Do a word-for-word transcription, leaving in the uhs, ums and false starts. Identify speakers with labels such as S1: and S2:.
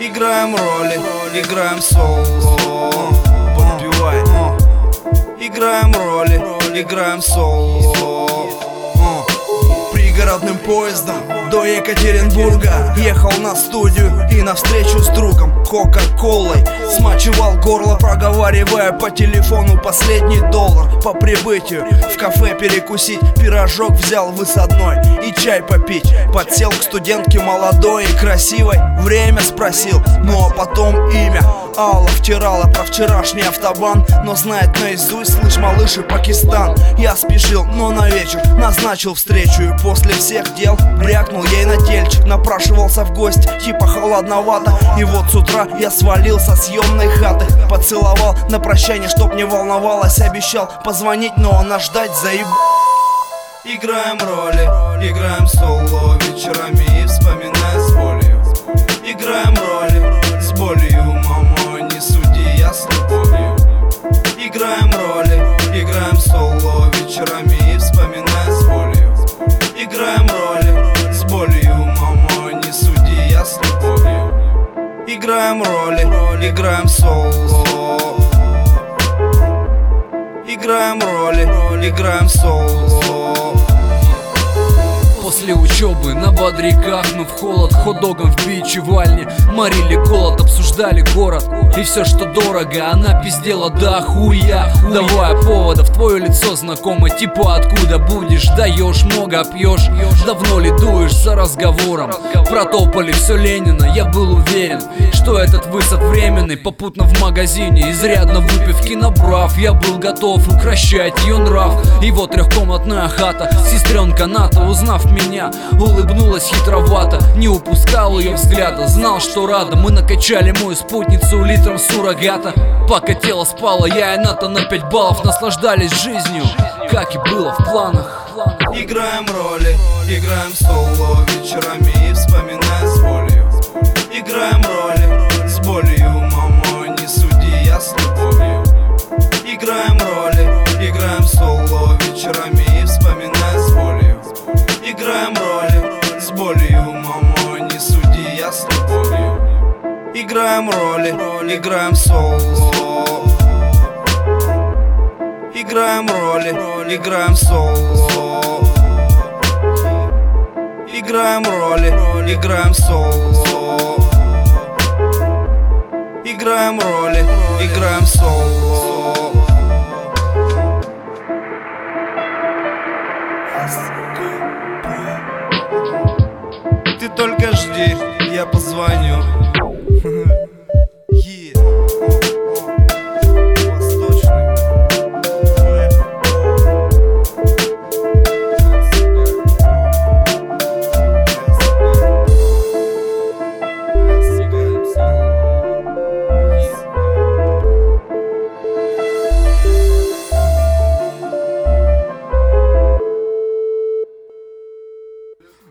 S1: Играем роли, играем соло. Подпевай. Играем роли, играем соло. Пригородным поездом до Екатеринбурга ехал на студию и на встречу с другом Кока-колой смачивал горло, проговаривая по телефону последний доллар. По прибытию в кафе перекусить, пирожок взял высадной и чай попить. Подсел к студентке молодой и красивой, время спросил, ну а потом имя. Алла втирала про вчерашний автобан, но знает наизусть, слышь, малыш, и Пакистан. Я спешил, но на вечер назначил встречу, и после всех дел брякнул ей на тельчик. Напрашивался в гости, типа холодновато, и вот с утра я свалил со съемной хаты. Поцеловал на прощание, чтоб не волновалась, обещал позвонить, но она ждать заеб... Играем роли, играем соло вечерами и вспоминая с болью. Играем роли с болью, мама, не суди, я с любовью. Играем роли, играем соло вечерами и вспоминая с болью. Играем роли с болью, мама, не суди, я с любовью. Играем роли, играем соло. Играем роли, играем соло.
S2: После учебы на бодряках мы в холод, хот-догом в бичевальне морили голод, обсуждали город и все, что дорого. Она пиздела да хуя, давая поводов, твое лицо знакомо, типа откуда будешь, даешь много, пьешь, давно ли дуешь за разговором. Протопали все Ленина, я был уверен, что этот высад временный. Попутно в магазине, изрядно выпивки набрав, я был готов укращать ее нрав. И вот трехкомнатная хата, сестренка Ната, узнав меня, улыбнулась хитровато. Не упускал ее взгляда, знал, что рада. Мы накачали мою спутницу литром суррогата. Пока тело спало, я и Ната на пять баллов наслаждались жизнью, как и было в планах.
S1: Играем роли, играем соло вечерами и вспоминая с болью. Играем роли с болью, мама, не суди, я с любовью. Играем роли, играем соло вечерами и вспоминая с болью. Играем роли с болью, мама, не суди, я с любовью. Играем роли, играем соло. Играем роли, играем соло. Играем роли, играем соло. Играем роли, играем соло. Ты только жди, я позвоню.